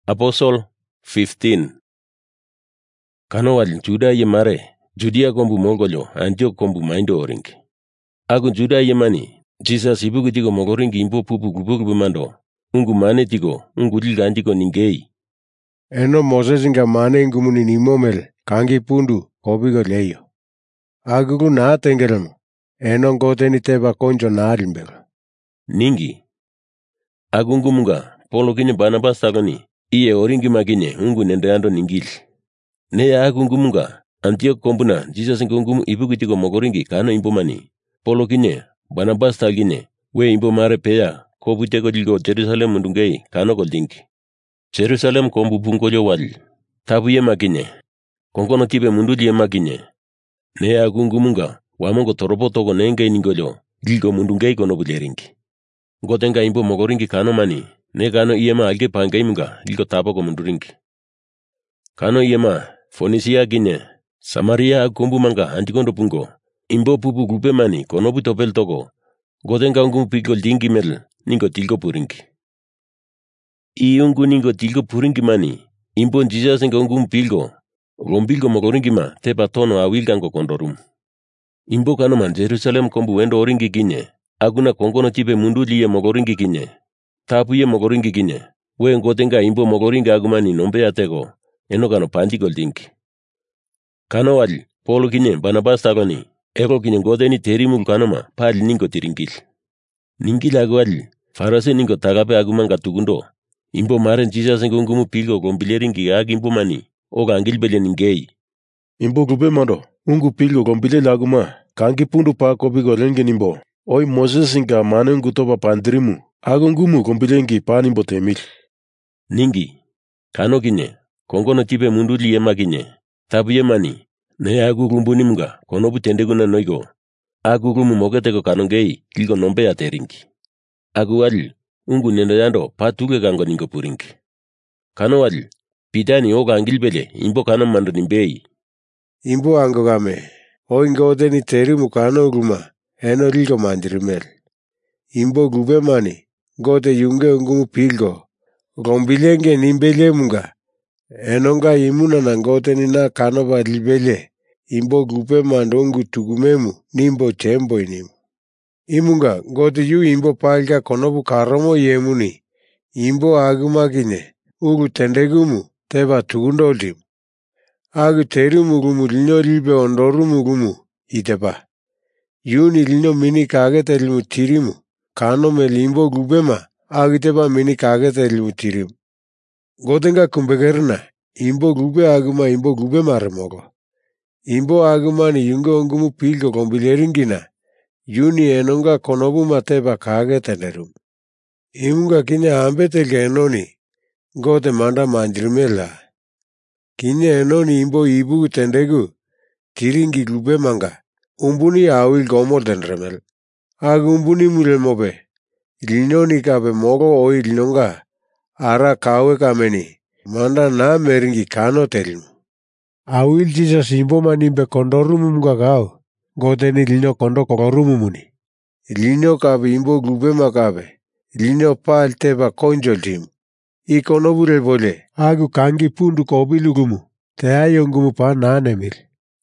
Apostle 15. Kanowal Juda yemare, Judea kombu mongolyo, Antioch kombu maindo oring. Agun Juda yemani, Jesus ibugu tigo mogoringi imbo pupu gubugu mando, ungu mane tigo, ungu lilga tigo ningei. Eno Moses inga mane ingumuni nimomel, kangi pundu, kobigo leyo. Agugu na tengeramo, eno ngote ni teba konjo na alimbego. Ningi. Agungumunga, Polo kine Barnabas tagoni, iye oringi magine, ungu nendeando ningil. Neya agungumunga, Antioch kombuna, Jesus ingungumu ibugu tigo mogoringi kano imbomani. Polo kine, Barnabas tagine, we imbo mare peya, kobu tego dilgo Jerusalem mundungei, kano goldinki. Jerusalem kombu bungojo wal, tabu ye magine, kongono tibe munduli ye magine. Neya agungumunga, wamongo toropo togo nenge ningojo, dilgo mundungei kono buleringi. Gotenga imbo mogoringi kano mani, ne kano iyema alge pangai munga, dilgo tabo ko munduringi. Kano iyema, Fonisia gine, Samaria kumbu manga antikondo pungo, imbo pupu gupe mani konobu topel togo, gotenga ungu pigol dingi mel, ningo tilgo puringi. Iungu ningo tilgo puringi mani, imbo Jesus nga ungu mpilgo, gombilgo mogoringi ma, tepa tono awilgango kondorum. Imbo kano man Jerusalem kombu wendo oringi gine, aguna kongono tipe munduli ye mogoringi gine, tapu ye mogoringi gine, we ngotenga imbo mogoringi agumani nombe atego, eno kano panji goldinki. Kano wali, Polo kine Barnabas tagoni, eko kine godeni terimul kanoma, pali ningo tiringil. Ningil agwali, farase ningo tagape agumanga tugundo, imbo maren Jesus ngungumu pilgo gombileringi ag imbo mani, oga angil bele ningei. Imbo gube mando, ungu pilgo gombile laguma, kangi pundu pa kobigo lengen imbo, oi Moses inga mane ngutoba pandrimu, agungumu gombilengi panimbo temil. Ningi, kano kine, kongono tipe munduli yema kine, tabu yemani, ne agugumbuni mga, konobu tendeguna noigo, agugumu mogetego kanongei, kilgo nombe ateringi. Aguwali, ungu nendayando patuge gango ningo puringi. Kano wali, pitani oga angilbele, imbo kano mando nimbei. Imbo ango game, oingote ni terimu kano guma, eno rilgo mandirimel. Imbo gube mani, gote yunge ungumu pilgo, gombilenge nimbele munga, enonga imuna na ngote ni na kano ba libele, imbo gube mandongu tugumemu, nimbo chembo inimu. Imunga, gote yu imbo palga konobu karomo yemuni, imbo agumagine, ugu tendegumu, teba tugundo dim. Agu terimu gumu lino libe ondorumu gumu, iteba. Yuni lino mini kage terimu tirimu, kano me limbo gubema, agiteba mini kage terimu tirimu. Gotenga kumbegerna, imbo gube aguma imbo gube maremogo. Imbo aguma ni yunga ongumu pilgo gombileringina, yuni enonga konobu mateba kage tenerum. Imunga kine ambete enoni, gote manda manjirimela. Kine enoni imbo ibu tendegu, tiringi gube manga, umbuni awil gomor denremel. Agumbuni mule mobe, linoni kabe mogo oi linonga, ara kawe kameni, manda na meringi kano terimu. Awil Jesus imbo manimbe kondorumu mga gao, gote ni lino kondo kokorumu muni. Lino kabe imbo gube makabe, lino pal teba konjol timu. Ikonobure bole, agu kangi pundu kobilugumu, te ayongumu pa nanemil.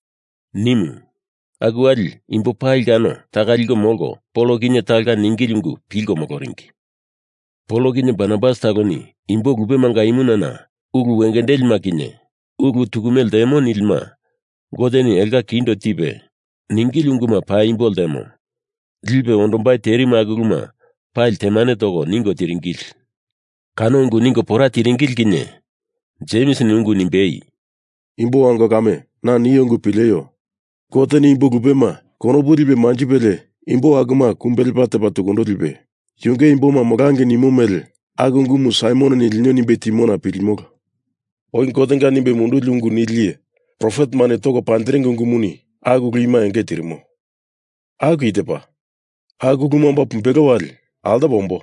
Nimu. Aguwali, imbo pal gano, tagaligo mogo, Polo kine talga ningilungu, pilgo mogoringi. Polo kine Barnabas tagoni, imbo gube manga imunana, ugu wengendel makine, ugu tugumel demon ilma, godeni elga kindo tibe, ningilunguma pa imbol demo. Dilbe ondombai terima aguguma, pal temane togo ningo tiringil. Kano ungu ningo pora tiringil kine, James ni ungu nimbei. Imbo anga game, na ni ungu pileyo. Kote ni imbo gubema, kono buribe manjibele, imbo aguma kumbel pate patugondo dilbe. Yunge imbo ma mogange ni mumel, agungumu Simon ni linyo nimbe timona pilimoga. Oin kotenga nimbe mundu lungu nilie, profet mane togo pandrengu ngumuni, aguglima enge tirimo. Agu itepa. Agugumamba pumpega wali, alda bombo.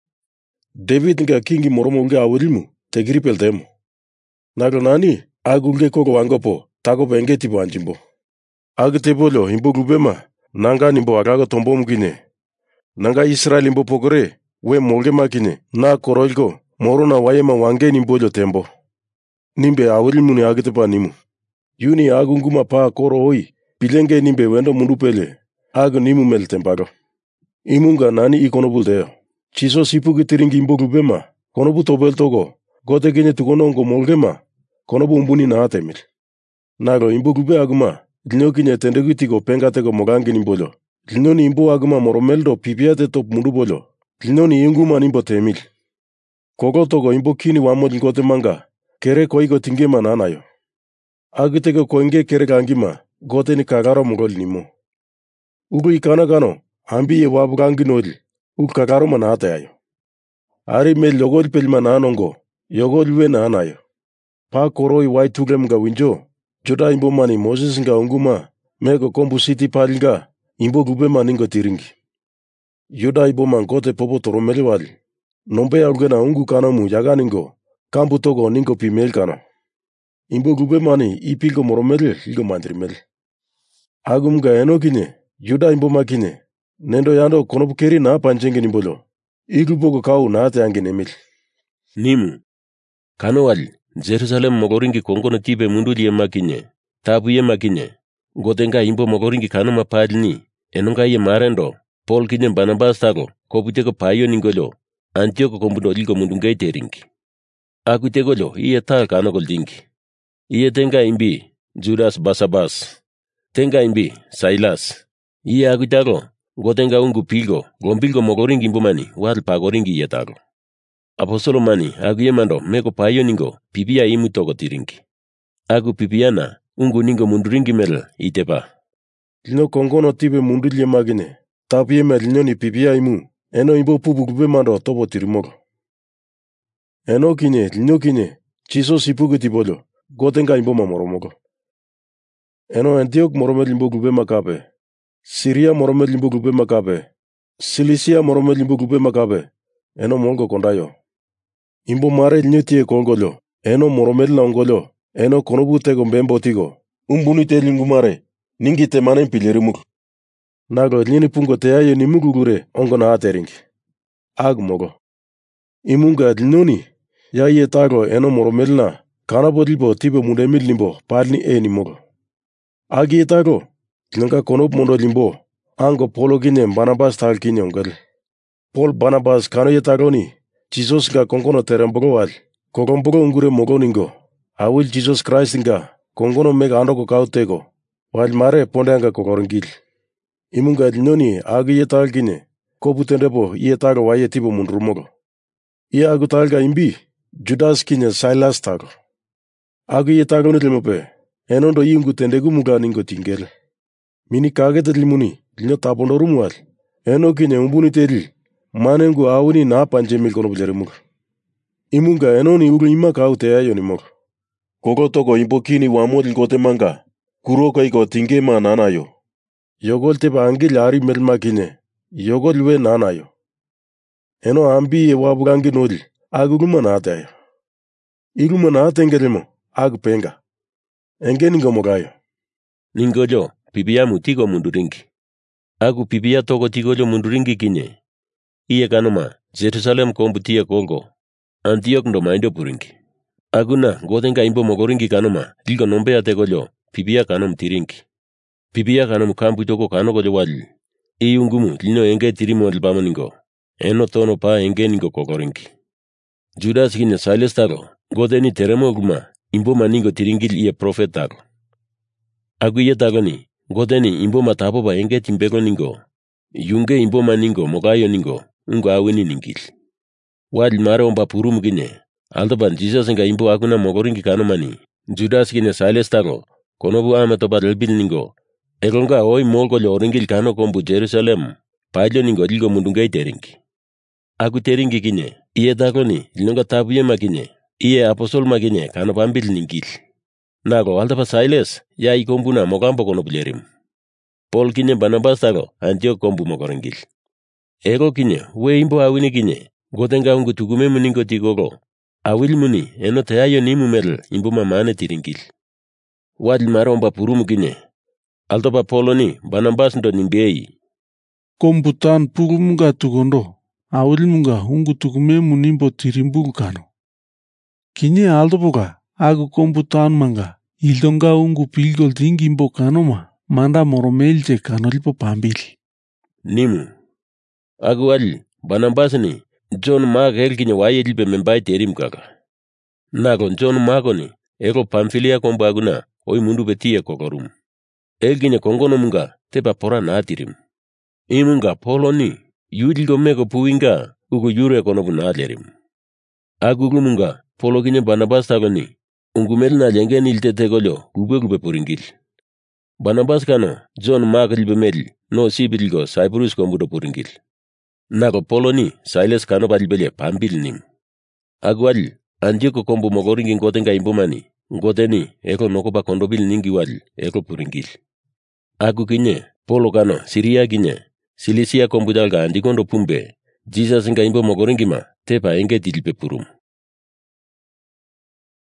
David nga kingi moromo unge awilimu, tegripel temo. Naga nani, agulge koko wangopo, tago penge tipo anjimbo. Agu tebolo, imbo gubema, nanga nimbo agago tombo mgine. Nanga Israel imbo pokore, we molge makine, na koroilgo, morona wayema wange nimbojo tembo. Nimbe awilimuni agitepa nimu. Yuni agunguma pa koro hoi, pilenge nimbe wendo mundupele, agu nimu mel tempago. Imunga nani ikonobulteo. Chiso sipu kitiringi imbo glubema, konobu tobel togo, gote genye tukonongo molgema, konobu umbuni na atemil. Nago imbo glube aguma, lino kinye tendegutigo pengatego mogangi nimbolo. Lino ni imbo aguma moromeldo pipiate top mundubolo. Lino ni inguma nimbo temil. Kogo togo imbo kini wamo lingote manga, kere koigo tingema nanayo. Agitego koinge kere gangima, gote ni kagaro mogol nimo. Ugu ikana gano, ambi ye wabu gangi noli, ugu kagaro manata yayo. Ari mel yogol pel mananongo, yogol we nanayo. Pa koroi wai tuglem ga winjo, joda imbo mani Moses nga unguma, mego kombu siti palinga, imbo gube maningo tiringi. Yoda imbo man gote popo toromele wali. Nombe algena ungu kanamu yaganingo, kambu togo ningo pimel kano. Imbo gube mani ipilgo moromele ligo mandrimel. Agum ga eno kine, Yoda imbo makine, nendo yando konobu keri na panjenge nimbolo. Igu bogo kau na ate ange nemil. Nimu. Kano wali, Jerusalem mogoringi kongono tibe munduli makine, tabu makine. Gotenga imbo mogoringi kano mapadni, enonga marendo, Paul kinye Barnabas tago, koputeko payo ningolo, Antioco kombuno ligo mundungai teringi. Akutegolo, iye tal kano goldingi. Iye tenga imbi, Judas Basabas. Tenga imbi, Silas. Iye akutago, gotenga ungu pilgo, gompilgo mogoringi imbumani, wal pagoringi iye tago. Apostolo mani, agu mando, meko payo ningo, pipia imu togo tiringi. Agu pipiana, ungu ningo munduringi mel, itepa. Lino kongono tibe munduli magine, tapie me lino ni pipia imu, eno imbo pupu gube mando tobo tirimogo. Eno kine, lino kine, chiso sipugu tibolo, gotenga imbo mamoromogo. Eno Antioch moromel imbo gube makabe, Syria moromel imbo gube makabe, Cilicia moromel imbo gube makabe, eno mongo kondayo. Imbo mare lino tie kongolo, eno moromel na ongolo, eno konobu tego mbembo tigo, umbuni te lingu mare, ningi te manen pilerimugu. Nago lini pungo te ayo ni mugu gure ongo na ateringi. Ag mogo. Imunga linoni, ya iye tago eno moromel na, kanabo libo tibe mundemil limbo, palni ni mogo. Ag iye tago, linga konob mondo limbo, ango Polo kine Barnabas tal kine ongal. Paul Barnabas kano iye tago ni, Jesus ga kongono terembogo wal, kogombogo ungure mogo ningo, awil Jesus Christ nga, kongono mega andoko kautego, wal mare ponde anga kokorongil. Imunga linoni ag iye tal kine, koputendebo iye tago waye tibo mundrumogo. Iye agu talga imbi, Judas kine Silas tago. Agu iye tago nitlemope, enondo iungu tendegu muga ningo tingel. Mini kagete limuni, lino tapondo rumual, eno kine umbuni tedil, manengu awuni na panjemil kono buleremuga. Imunga enoni uru ima kau te ayo ni mogo. Kogo togo imbo kini wamodil kote manga, kuroko iko tingema nanayo. Yogol tepa angil ari melma kine, yogol we nanayo. Eno ambi e wabugangi nodil, agu guma naate ayo. Iguma naate engelemo, agu penga. Enge ningo mogayo. Ningojo, pipia mutigo munduringi. Agu pipia togo tigojo munduringi kine. Iye kanoma, Jerusalem kombutia kongo. Antioch ndo maindo puringi. Aguna, gotenga imbo mogoringi kanoma, ligo nombe ategojo, pipia kanom tiringi. Pipia kanom kambu toko kano gojo wali. Iungumu, lino enge tirimo ilbama ningo. Eno tono pa enge ningo kokoringi. Judas kine Silas tago, godeni teremo guma, imbo maningo tiringil iye profet tago. Agu iye tago ni, godeni imbo matapo ba enge timbego ningo. Yunge imbo maningo mogayo ningo, ungo awini ningil. Wali mare omba purum gine, aldoban Jesus nga imbo aguna mogoringi kanomani, Judas kine Silas tago, konobu ametoba relbil ningo. Egonga oi molgo loringil kano kombu Jerusalem, pailo ningo ligo mundungai teringi. Agu teringi kine, iye tago ni, linonga tabuye makine, iye apostol makine kano pambil ningil. Nago aldaba Silas, ya ikombuna mogambo kono bulerim. Paul kine Barnabas tago, Antioch kombu mogoringil. Ego kine, we imbo awini kine, gotenga ungu tugume muningo tigogo. Awil muni, eno teayo nimu mel, imbo mamane tiringil. Wadil maromba purumu kine. Altopa Polo ni, Barnabas ndo nimbei. Kombutan purumu ga tugondo, awilmunga ungu tukumemu nimbo tirimbugu kano. Kinye aldoboga agu kombu taunmanga ildonga ungu pilgol tingimbo kanoma manda moromelje kanolipo pambil. Nimu. Agu al Barnabasni John Mark elkinye waye libe membai terim kaka. Nago John Markoni eko Pamfilia kombaguna oi mundu betia kokorum. Elkinye kongonomunga teba pora natirim. Imunga poloni yudilgo meko puinga ugu yure konobu nalerim. Agugumunga polo kinye Barnabas tagoni ungumel na lengen ilte tegolyo gube puringil. Barnabas kano John Mark libe mel no sibilgo Cyprus kombudo puringil. Nago poloni Silas kano balibele pambil nim. Agwal anjeko kombu mogoringi ngotenga imbumani ngoteni eko nokoba kondobil ningi wal eko puringil. Agu kinye polo kano Siria kinye Silisia kombudalga andikondo pumbe Jesus nga imbo mogoringi ma tepa enge dilpe purum.